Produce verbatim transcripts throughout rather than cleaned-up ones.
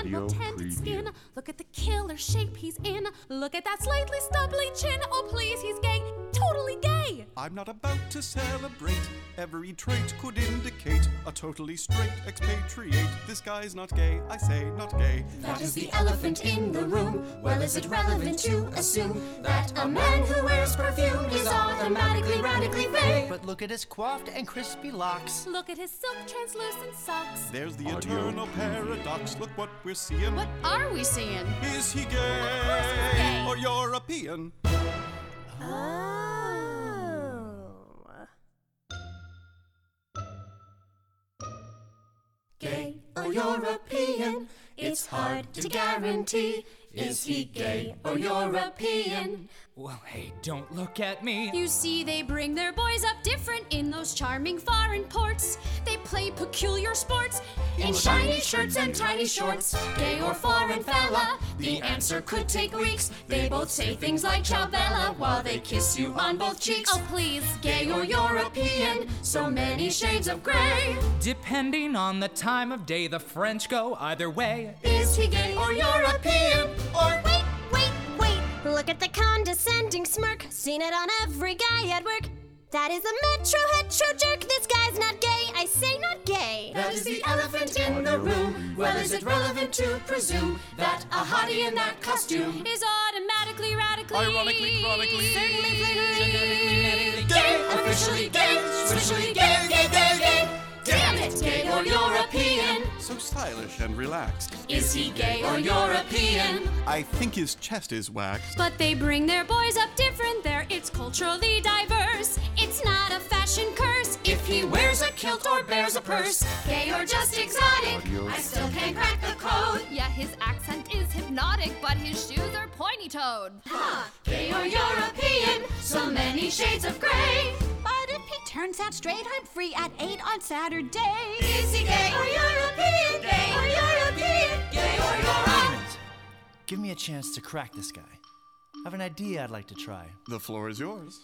Audio tended preview. skin. Look at the killer shape he's in. Look at that slightly stubbly chin. Oh, please, he's gay. Totally gay. I'm not about to celebrate. Every trait could indicate a totally straight expatriate. This guy's not gay, I say not gay. That is the elephant in the room. Well, is it relevant to assume that a man who wears perfume is automatically radically gay? But look at his coiffed and crispy locks. Look at his silk translucent socks. There's the Audio eternal preview. paradox. Look what we're seeing. What are we seeing? Is he Of course he's gay gay. or European? Oh. Gay or European? It's hard to guarantee. Is he gay or European? Well, hey, don't look at me. You see, they bring their boys up different in those charming foreign ports. They play peculiar sports In shiny shirts and tiny shorts, gay or foreign fella? The answer could take weeks. They both say things like ciao bella while they kiss you on both cheeks. Oh, please. Gay or European? So many shades of gray. Depending on the time of day, the French go either way. Is he gay or European? Or Wait, wait, wait. Look at the condescending smirk. Seen it on every guy at work. That is a metro hetero jerk. This guy's not gay. I say not gay. that is the elephant in the room. Well, is it relevant to presume that a hottie in that costume Is automatically, radically, Ironically, chronically, certainly, flagrantly, gay, officially gay, officially gay, gay, gay, gay? Damn it, gay or European? So stylish and relaxed. Is he gay or European? I think his chest is waxed. But they bring their boys up different there. It's culturally diverse. It's not a fashion curse. If he wears a kilt or bears a purse, gay or just exotic, Audio. I still can't crack the code. Yeah, his accent is hypnotic, but his shoes are pointy-toed. Gay or European? So many shades of gray. But if he turns out straight, I'm free at eight on Saturday. Is he gay or European? Gay or European? Gay or European? Give me a chance to crack this guy. I have an idea I'd like to try. The floor is yours.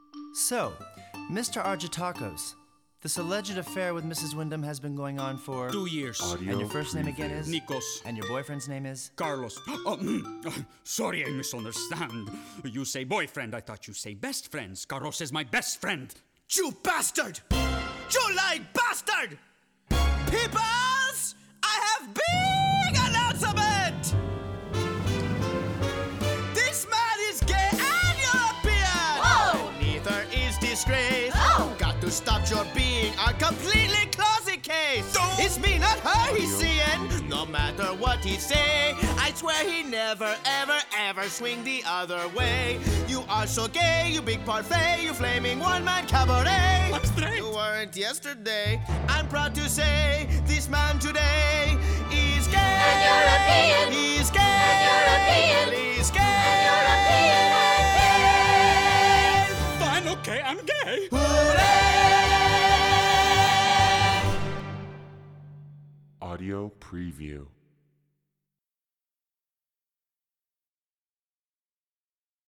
So, Mister Argitakos, this alleged affair with Missus Wyndham has been going on for... Two years. Audio And your first name preview. again is? Nikos. And your boyfriend's name is? Carlos. Oh, mm, sorry, I misunderstand. You say boyfriend, I thought you say best friends. Carlos is my best friend. You bastard! You lying bastard! Peoples! I have big announcement! This man is gay and European! Whoa! Neither is disgrace. Oh! Got to stop your being a completely closet case. It's me, not her he's seeing. No matter what he say, I swear he never, ever, ever swing the other way. You are so gay, you big parfait, you flaming one-man cabaret. I'm straight. You weren't yesterday. I'm proud to say this man today is gay. And European. He's gay. And European. He's gay. Fine, okay, I'm gay. Hooray! Audio preview.